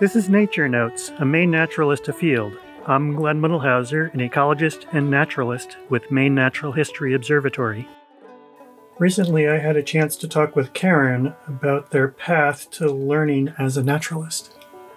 This is Nature Notes, a Maine naturalist afield. I'm Glenn Mittelhauser, an ecologist and naturalist with Maine Natural History Observatory. Recently, I had a chance to talk with Karen about their path to learning as a naturalist.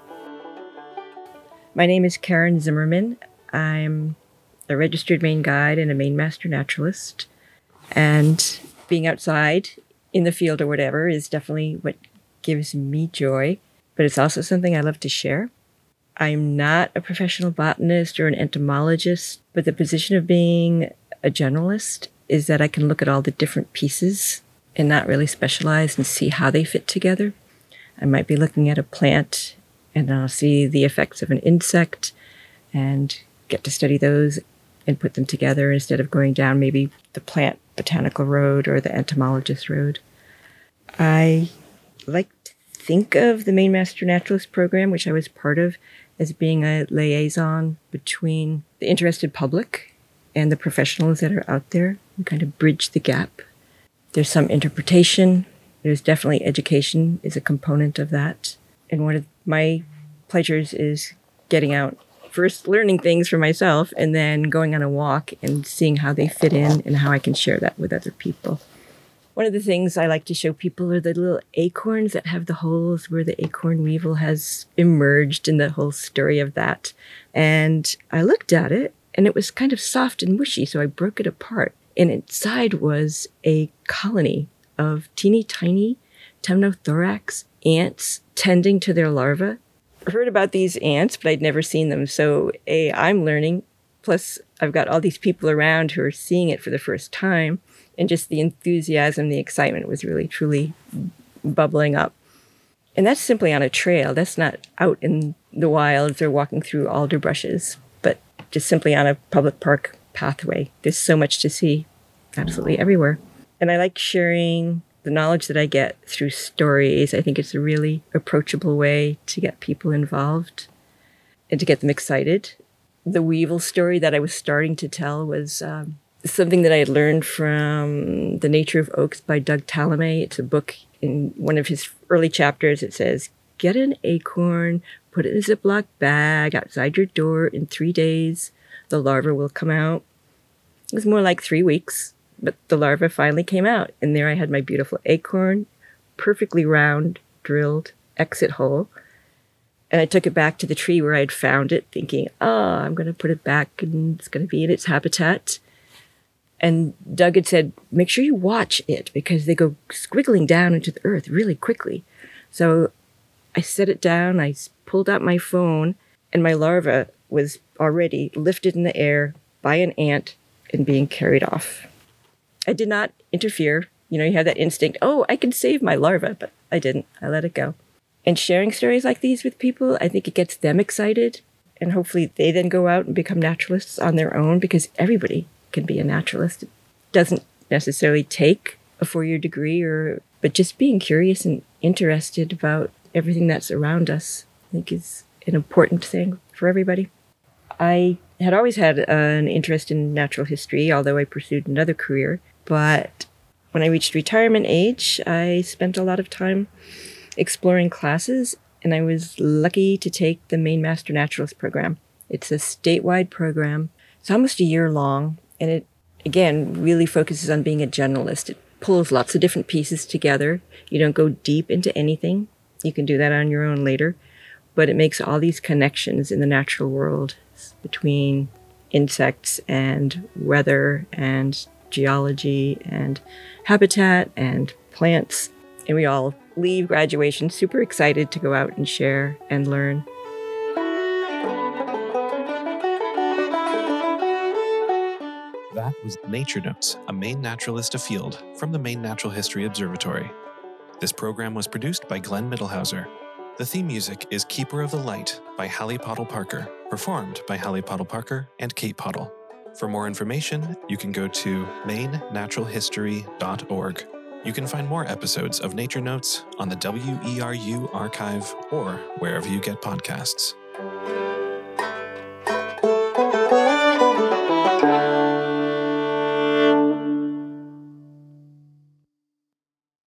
My name is Karen Zimmerman. I'm a registered Maine guide and a Maine master naturalist. And being outside in the field or whatever is definitely what gives me joy. But it's also something I love to share. I'm not a professional botanist or an entomologist, but the position of being a generalist is that I can look at all the different pieces and not really specialize and see how they fit together. I might be looking at a plant and I'll see the effects of an insect and get to study those and put them together instead of going down maybe the plant botanical road or the entomologist road. I like to think of the Maine Master Naturalist program, which I was part of, as being a liaison between the interested public and the professionals that are out there and kind of bridge the gap. There's some interpretation. There's definitely education is a component of that. And one of my pleasures is getting out, first learning things for myself, and then going on a walk and seeing how they fit in and how I can share that with other people. One of the things I like to show people are the little acorns that have the holes where the acorn weevil has emerged in the whole story of that. And I looked at it and it was kind of soft and mushy, so I broke it apart. And inside was a colony of teeny tiny Temnothorax ants tending to their larvae. I heard about these ants, but I'd never seen them. So I'm learning. Plus, I've got all these people around who are seeing it for the first time. And just the enthusiasm, the excitement was really, truly bubbling up. And that's simply on a trail. That's not out in the wilds or walking through alder brushes, but just simply on a public park pathway. There's so much to see absolutely everywhere. And I like sharing the knowledge that I get through stories. I think it's a really approachable way to get people involved and to get them excited. The weevil story that I was starting to tell was something that I had learned from The Nature of Oaks by Doug Tallamy. It's a book. In one of his early chapters, it says, get an acorn, put it in a Ziploc bag outside your door. In 3 days, the larva will come out. It was more like 3 weeks, but the larva finally came out. And there I had my beautiful acorn, perfectly round, drilled exit hole. And I took it back to the tree where I had found it, thinking, I'm going to put it back and it's going to be in its habitat. And Doug had said, make sure you watch it because they go squiggling down into the earth really quickly. So I set it down, I pulled out my phone, and my larva was already lifted in the air by an ant and being carried off. I did not interfere. You have that instinct, I can save my larva, but I didn't. I let it go. And sharing stories like these with people, I think it gets them excited. And hopefully they then go out and become naturalists on their own because everybody can be a naturalist. It doesn't necessarily take a 4-year degree, but just being curious and interested about everything that's around us, I think is an important thing for everybody. I had always had an interest in natural history, although I pursued another career. But when I reached retirement age, I spent a lot of time exploring classes, and I was lucky to take the Maine Master Naturalist program. It's a statewide program. It's almost a year long. And it, again, really focuses on being a generalist. It pulls lots of different pieces together. You don't go deep into anything. You can do that on your own later. But it makes all these connections in the natural world between insects and weather and geology and habitat and plants. And we all leave graduation super excited to go out and share and learn. That was Nature Notes, a Maine naturalist afield from the Maine Natural History Observatory. This program was produced by Glenn Mittelhauser. The theme music is Keeper of the Light by Hallie Pottle Parker, performed by Hallie Pottle Parker and Kate Pottle. For more information, you can go to mainenaturalhistory.org. You can find more episodes of Nature Notes on the WERU archive or wherever you get podcasts.